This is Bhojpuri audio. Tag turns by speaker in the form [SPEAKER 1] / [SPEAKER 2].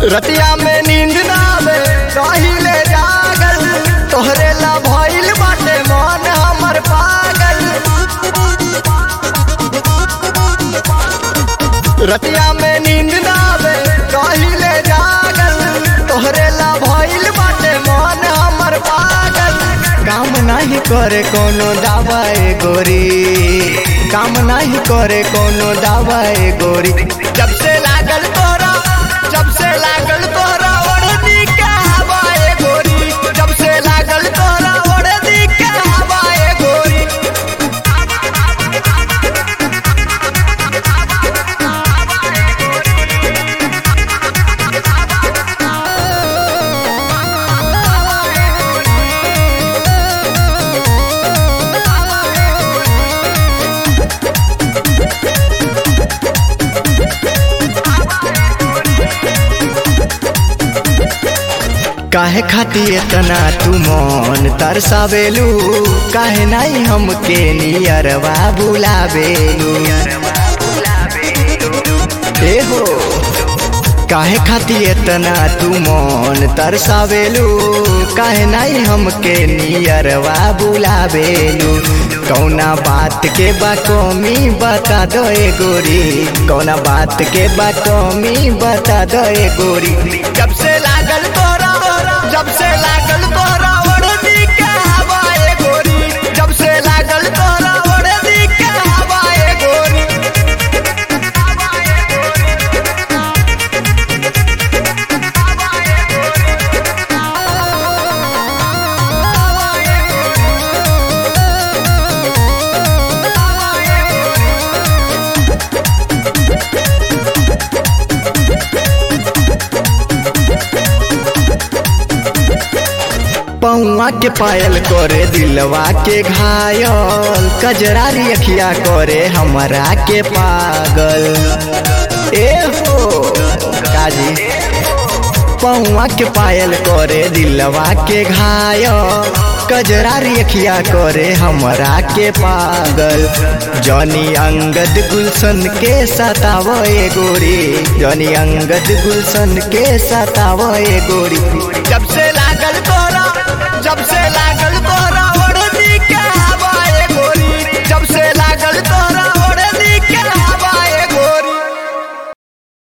[SPEAKER 1] रतिया में नींद ना आवे रहिले जागल, तोहरे ला भइल बाटे मन हमर पागल। रतिया में नींद ना आवे रहिले जागल, तोहरे ला भइल बाटे मन हमर पागल। काम नहीं करे कोनो दवाई गोरी, काम नहीं करे कोनो दवाई गोरी। जब से लागल तोरा, जब से लागल तोरा ओढ़नी के हवाए गोरी, जब से लागल तोरा ओढ़नी के हवाए गोरी। काहे खाती इतना तू मन तरसावेलू, काहे नहीं हमके नियरवा बुलावेलू। ए हो काहे खाती इतना तू मन तरसावेलू, काहे नहीं हमके नियरवा बुलावेलू। कौना बात के बा कमी बता दो ए गोरी, कौना बात के बा कमी बता दो ए गोरी। जब से लागल तोरा, जब से लागल तोरा ओढ़नी के हवाए गोरी, जब से लागल तोरा ओढ़नी के हवाए गोरी। पौआ के पायल करे दिलवा के घायल, कजरारी अखिया करे हमरा के पागल। ए हो काजी पौआ के पायल करे दिलवा के घायल, कजरारी अखिया करे हमरा के पागल। जॉनी अंगद गुलशन के सतावे गोरी, जॉनी अंगद गुलशन के सतावे गोरी। जब से लागल तोरा, जब से लागल